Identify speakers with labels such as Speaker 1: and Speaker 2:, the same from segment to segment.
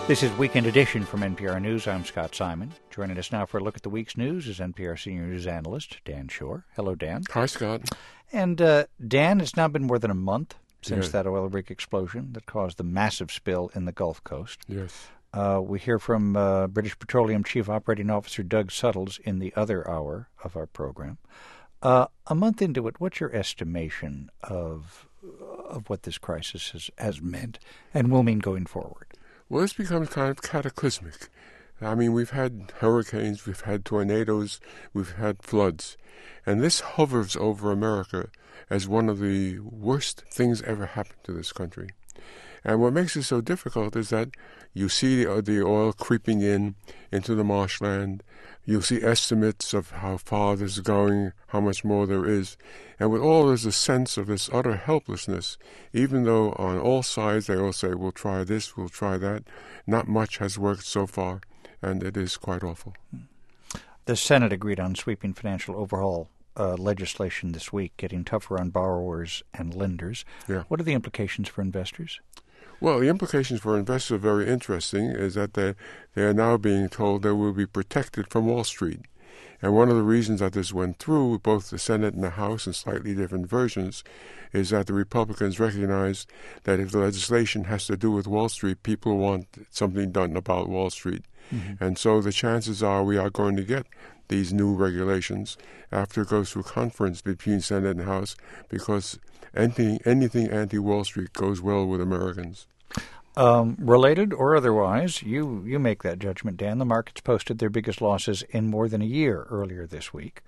Speaker 1: This is Weekend Edition from NPR News. I'm Scott Simon. Joining us now for a look at the week's news is NPR senior news analyst Dan Shore. Hello, Dan.
Speaker 2: Hi, Scott.
Speaker 1: And Dan, it's now been more than a month since that oil rig explosion that caused the massive spill in the Gulf Coast.
Speaker 2: Yes.
Speaker 1: We hear from British Petroleum Chief Operating Officer Doug Suttles in the other hour of our program. A month into it, what's your estimation of what this crisis has meant and will mean going forward?
Speaker 2: Well, it's become kind of cataclysmic. I mean, we've had hurricanes, we've had tornadoes, we've had floods, and this hovers over America as one of the worst things ever happened to this country. And what makes it so difficult is that you see the oil creeping into the marshland. You'll see estimates of how far this is going, how much more there is. And with all, there's a sense of this utter helplessness, even though on all sides they all say, we'll try this, we'll try that. Not much has worked so far, and it is quite awful.
Speaker 1: The Senate agreed on sweeping financial overhaul legislation this week, getting tougher on borrowers and lenders.
Speaker 2: Yeah.
Speaker 1: What are the implications for investors?
Speaker 2: Well, the implications for investors are very interesting, is that they are now being told they will be protected from Wall Street. And one of the reasons that this went through, both the Senate and the House in slightly different versions, is that the Republicans recognize that if the legislation has to do with Wall Street, people want something done about Wall Street. Mm-hmm. And so the chances are we are going to get these new regulations after it goes through conference between Senate and House, because anything anti-Wall Street goes well with Americans.
Speaker 1: Related or otherwise, you make that judgment, Dan. The markets posted their biggest losses in more than a year earlier this week.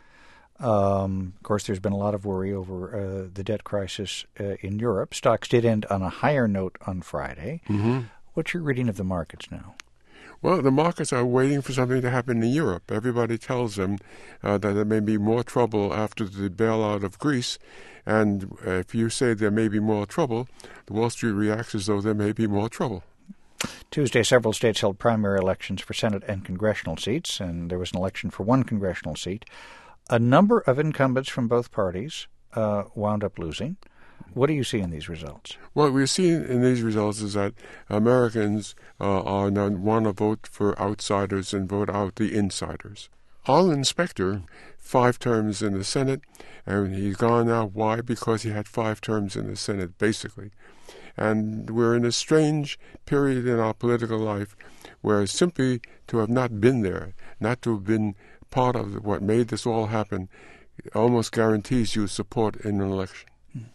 Speaker 1: Of course, there's been a lot of worry over the debt crisis in Europe. Stocks did end on a higher note on Friday. Mm-hmm. What's your reading of the markets now?
Speaker 2: Well, the markets are waiting for something to happen in Europe. Everybody tells them that there may be more trouble after the bailout of Greece. And if you say there may be more trouble, the Wall Street reacts as though there may be more trouble.
Speaker 1: Tuesday, several states held primary elections for Senate and congressional seats, and there was an election for one congressional seat. A number of incumbents from both parties wound up losing. What do you see in these results?
Speaker 2: What we're seeing in these results is that Americans are now want to vote for outsiders and vote out the insiders. Arlen Specter, 5 terms in the Senate, and he's gone now. Why? Because he had 5 terms in the Senate, basically. And we're in a strange period in our political life where simply to have not been there, not to have been part of what made this all happen, almost guarantees you support in an election.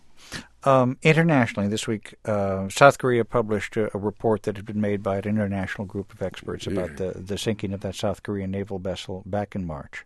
Speaker 1: Internationally, this week, South Korea published a report that had been made by an international group of experts about the sinking of that South Korean naval vessel back in March,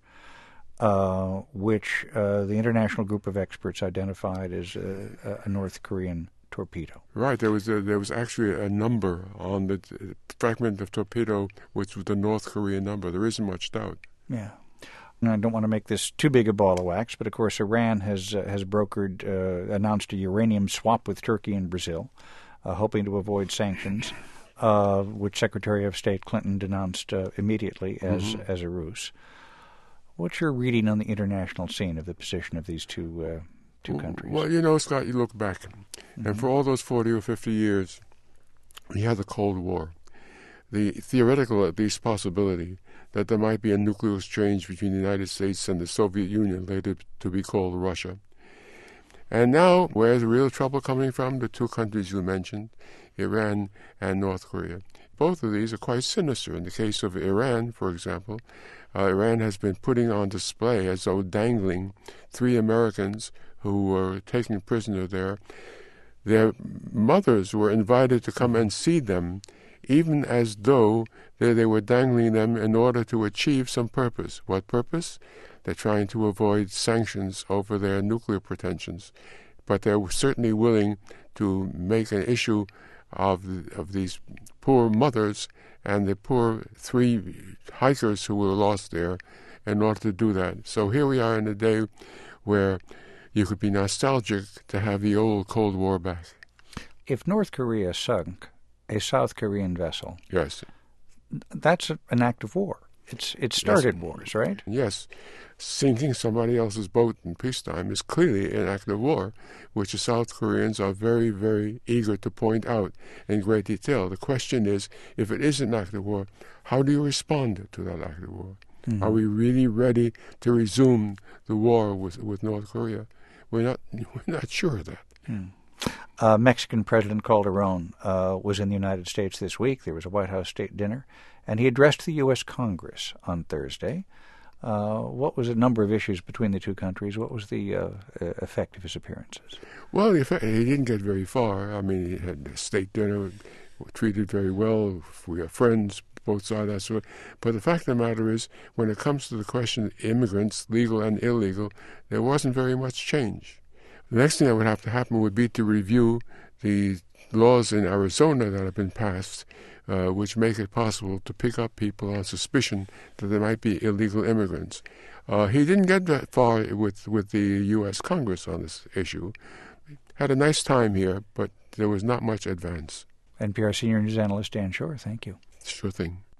Speaker 1: which the international group of experts identified as a North Korean torpedo.
Speaker 2: Right. There was actually a number on the fragment of torpedo, which was the North Korean number. There isn't much doubt.
Speaker 1: Yeah. I don't want to make this too big a ball of wax, but of course Iran has announced a uranium swap with Turkey and Brazil, hoping to avoid sanctions, which Secretary of State Clinton denounced immediately as a ruse. What's your reading on the international scene of the position of these two countries?
Speaker 2: Well, Scott, you look back, and for all those 40 or 50 years, we had the Cold War. The theoretical, at least, possibility that there might be a nuclear exchange between the United States and the Soviet Union, later to be called Russia. And now, where's the real trouble coming from? The 2 countries you mentioned, Iran and North Korea. Both of these are quite sinister. In the case of Iran, for example, Iran has been putting on display, as though dangling, 3 Americans who were taken prisoner there. Their mothers were invited to come and see them, even as though they were dangling them in order to achieve some purpose. What purpose? They're trying to avoid sanctions over their nuclear pretensions. But they're certainly willing to make an issue of these poor mothers and the poor 3 hikers who were lost there in order to do that. So here we are in a day where you could be nostalgic to have the old Cold War back.
Speaker 1: If North Korea sunk a South Korean vessel,
Speaker 2: yes,
Speaker 1: that's an act of war. It started wars, right?
Speaker 2: Yes. Sinking somebody else's boat in peacetime is clearly an act of war, which the South Koreans are very, very eager to point out in great detail. The question is, if it is an act of war, how do you respond to that act of war? Are we really ready to resume the war with North Korea? We're not sure of that.
Speaker 1: Mexican President Calderon was in the United States this week. There was a White House state dinner, and he addressed the U.S. Congress on Thursday. What was a number of issues between the two countries? What was the effect of his appearances?
Speaker 2: Well, he didn't get very far. I mean, he had a state dinner, treated very well. We are friends, both sides, that sort. But the fact of the matter is, when it comes to the question of immigrants, legal and illegal, there wasn't very much change. The next thing that would have to happen would be to review the laws in Arizona that have been passed, which make it possible to pick up people on suspicion that they might be illegal immigrants. He didn't get that far with the U.S. Congress on this issue. Had a nice time here, but there was not much advance.
Speaker 1: NPR senior news analyst Dan Shor, thank you.
Speaker 2: Sure thing.